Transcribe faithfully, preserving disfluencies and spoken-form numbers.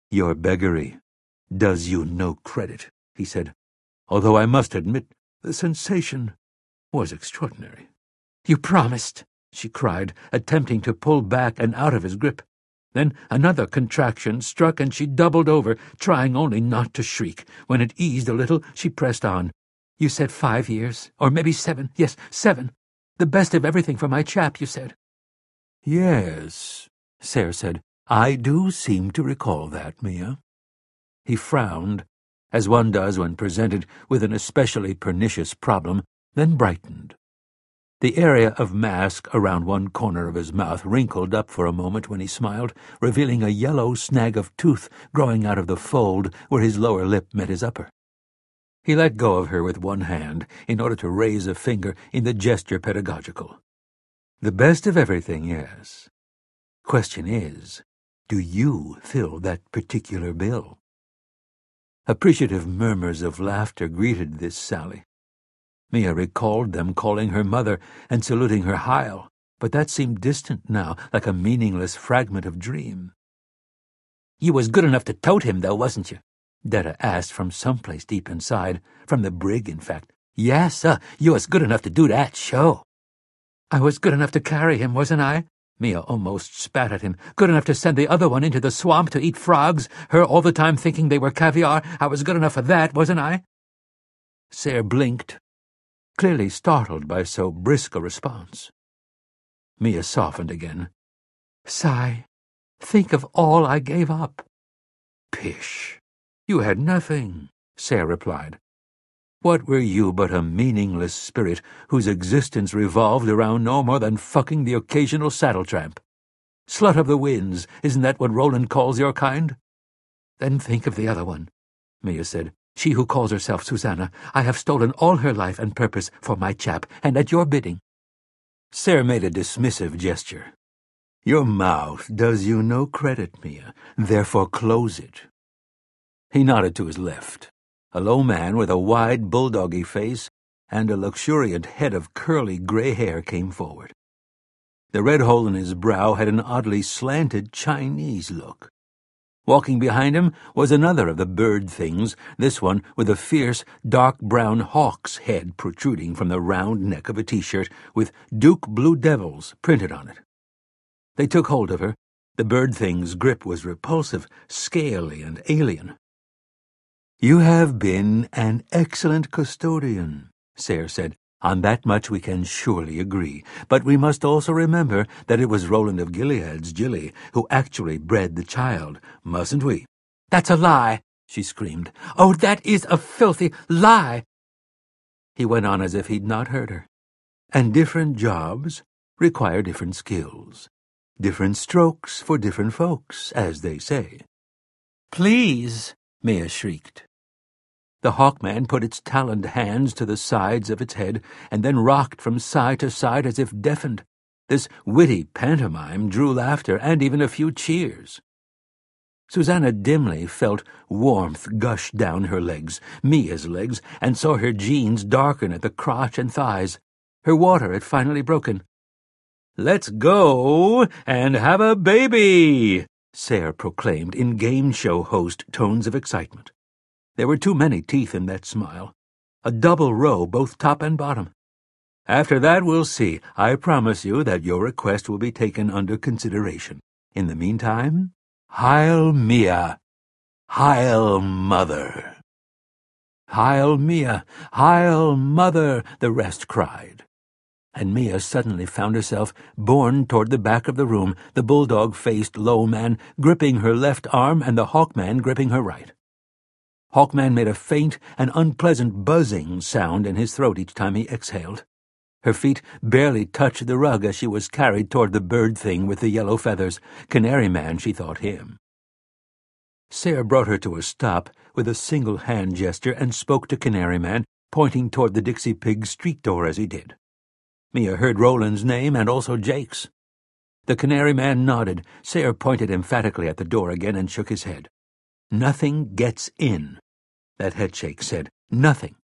"Your beggary does you no credit," he said, "although I must admit the sensation was extraordinary." "You promised," she cried, attempting to pull back and out of his grip. Then another contraction struck and she doubled over, trying only not to shriek. When it eased a little, she pressed on. "You said five years, or maybe seven. Yes, seven. The best of everything for my chap, you said." "Yes," Sayre said. "I do seem to recall that, Mia." He frowned, as one does when presented with an especially pernicious problem, then brightened. The area of mask around one corner of his mouth wrinkled up for a moment when he smiled, revealing a yellow snag of tooth growing out of the fold where his lower lip met his upper. He let go of her with one hand in order to raise a finger in the gesture pedagogical. "The best of everything, yes. Question is, do you fill that particular bill?" Appreciative murmurs of laughter greeted this sally. Mia recalled them calling her mother and saluting her Heil, but that seemed distant now, like a meaningless fragment of dream. "You was good enough to tote him, though, wasn't you?" Detta asked from someplace deep inside, from the brig, in fact. "Yes, sir, you was good enough to do that, sure." "I was good enough to carry him, wasn't I?" Mia almost spat at him. "Good enough to send the other one into the swamp to eat frogs, her all the time thinking they were caviar. I was good enough for that, wasn't I?" Sayre blinked, clearly startled by so brisk a response. Mia softened again. "Sigh, think of all I gave up." "Pish! You had nothing," Sayre replied. "What were you but a meaningless spirit whose existence revolved around no more than fucking the occasional saddle-tramp? Slut of the winds, isn't that what Roland calls your kind?" "Then think of the other one," Mia said. "She who calls herself Susanna. I have stolen all her life and purpose for my chap, and at your bidding." Sayre made a dismissive gesture. "Your mouth does you no credit, Mia. Therefore close it." He nodded to his left. A low man with a wide bulldoggy face and a luxuriant head of curly grey hair came forward. The red hole in his brow had an oddly slanted Chinese look. Walking behind him was another of the bird things, this one with a fierce, dark brown hawk's head protruding from the round neck of a T-shirt with Duke Blue Devils printed on it. They took hold of her. The bird thing's grip was repulsive, scaly and alien. "You have been an excellent custodian," Sayre said. "On that much we can surely agree. But we must also remember that it was Roland of Gilead's Gilly who actually bred the child, mustn't we?" "That's a lie," she screamed. "Oh, that is a filthy lie!" He went on as if he'd not heard her. "And different jobs require different skills. Different strokes for different folks, as they say." "Please," Mia shrieked. The hawkman put its taloned hands to the sides of its head and then rocked from side to side as if deafened. This witty pantomime drew laughter and even a few cheers. Susanna dimly felt warmth gush down her legs, Mia's legs, and saw her jeans darken at the crotch and thighs. Her water had finally broken. "Let's go and have a baby," Sayre proclaimed in game show host tones of excitement. There were too many teeth in that smile. A double row, both top and bottom. "After that we'll see. I promise you that your request will be taken under consideration. In the meantime, Heil Mia! Heil Mother!" "Heil Mia! Heil Mother!" the rest cried. And Mia suddenly found herself borne toward the back of the room, the bulldog-faced low man gripping her left arm and the hawkman gripping her right. Hawkman made a faint and unpleasant buzzing sound in his throat each time he exhaled. Her feet barely touched the rug as she was carried toward the bird thing with the yellow feathers. Canary Man, she thought him. Sayre brought her to a stop with a single hand gesture and spoke to Canary Man, pointing toward the Dixie Pig street door as he did. Mia heard Roland's name and also Jake's. The Canary Man nodded. Sayre pointed emphatically at the door again and shook his head. "Nothing gets in," that headshake said. "Nothing."